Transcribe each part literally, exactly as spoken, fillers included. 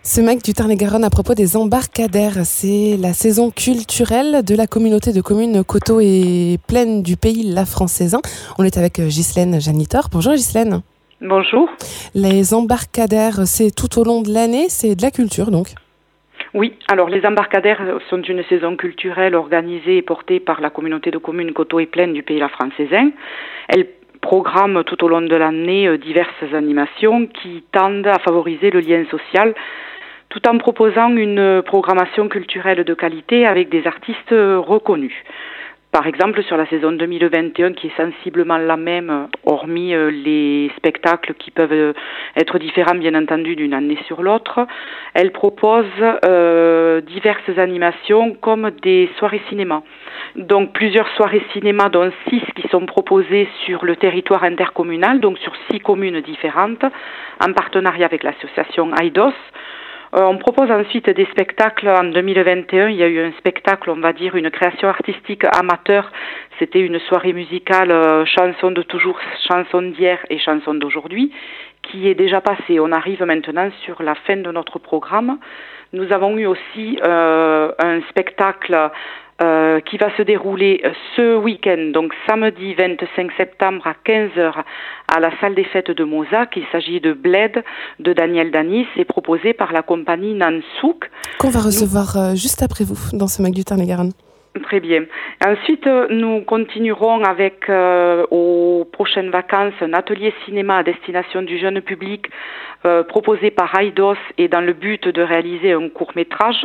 Ce M A C du Tarn-et-Garonne à propos des embarcadères, c'est la saison culturelle de la communauté de communes Coteaux et Plaine du Pays Lafrancaisin. On est avec Ghislaine Janitor. Bonjour Ghislaine. Bonjour. Les embarcadères, c'est tout au long de l'année, c'est de la culture donc? Oui, alors les embarcadères sont une saison culturelle organisée et portée par la communauté de communes Coteaux et Plaine du Pays Lafrancaisin. Elle programme tout au long de l'année diverses animations qui tendent à favoriser le lien social tout en proposant une programmation culturelle de qualité avec des artistes reconnus. Par exemple, sur la saison deux mille vingt et un, qui est sensiblement la même, hormis les spectacles qui peuvent être différents, bien entendu, d'une année sur l'autre, elle propose euh, diverses animations comme des soirées cinéma. Donc, plusieurs soirées cinéma, dont six qui sont proposées sur le territoire intercommunal, donc sur six communes différentes, en partenariat avec l'association AIDOS. Euh, on propose ensuite des spectacles. En deux mille vingt et un, il y a eu un spectacle, on va dire, une création artistique amateur. C'était une soirée musicale, euh, chansons de toujours, chansons d'hier et chansons d'aujourd'hui, qui est déjà passée. On arrive maintenant sur la fin de notre programme. Nous avons eu aussi euh, un spectacle Euh, qui va se dérouler ce week-end, donc samedi vingt-cinq septembre à quinze heures à la salle des fêtes de Mozac. Il s'agit de Bled de Daniel Danis et proposé par la compagnie Nansouk. Qu'on va recevoir nous... euh, juste après vous dans ce M A C du Tarn-et-Garonne. Très bien. Ensuite, nous continuerons avec, euh, aux prochaines vacances, un atelier cinéma à destination du jeune public euh, proposé par AIDOS et dans le but de réaliser un court-métrage.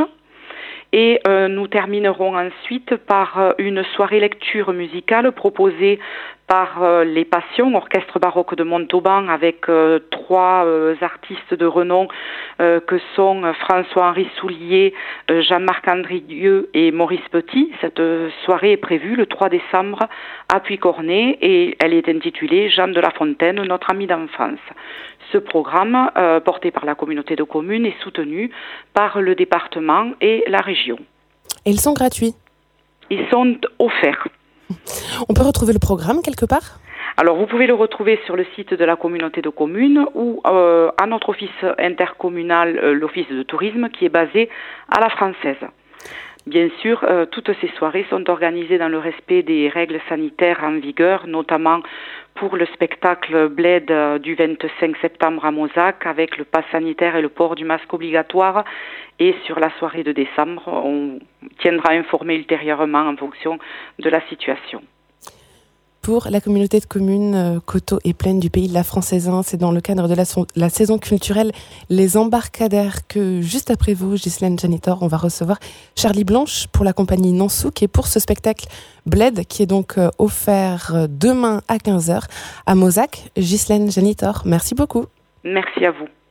Et euh, nous terminerons ensuite par euh, une soirée lecture musicale proposée par euh, les Passions, orchestre baroque de Montauban, avec euh, trois euh, artistes de renom euh, que sont François-Henri Soulier, euh, Jean-Marc Andrieux et Maurice Petit. Cette euh, soirée est prévue le trois décembre à Puy-Cornet et elle est intitulée Jean de La Fontaine, notre ami d'enfance. Ce programme, euh, porté par la communauté de communes, est soutenu par le département et la région. Et ils sont gratuits? Ils sont offerts. On peut retrouver le programme quelque part? Alors, vous pouvez le retrouver sur le site de la communauté de communes ou euh, à notre office intercommunal, euh, l'office de tourisme, qui est basé à la Française. Bien sûr, euh, toutes ces soirées sont organisées dans le respect des règles sanitaires en vigueur, notamment pour le spectacle Bled euh, du vingt-cinq septembre à Mozac, avec le pass sanitaire et le port du masque obligatoire. Et sur la soirée de décembre, on tiendra informé ultérieurement en fonction de la situation. Pour la communauté de communes euh, Coteaux et Plaine du Pays Lafrancaisin, c'est dans le cadre de la, son- la saison culturelle Les Embarcadères que, juste après vous, Ghislaine Janitor, on va recevoir Charlie Blanche pour la compagnie Nansouk et pour ce spectacle Bled qui est donc euh, offert euh, demain à quinze heures à Mozac. Ghislaine Janitor, merci beaucoup. Merci à vous.